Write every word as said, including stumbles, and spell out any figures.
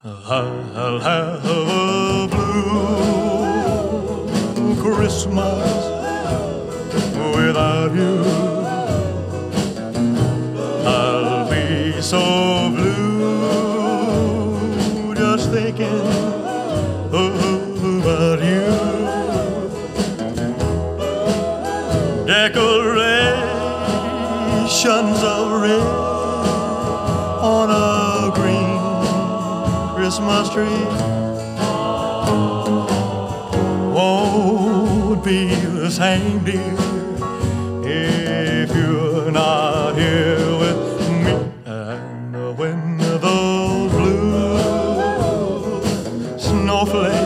I'll have a blue Christmas without you. I'll be so blue just thinking about you. Decorations of red on a green Christmas tree won't be the same, dear, if you're not here with me. And when those blue snowflakes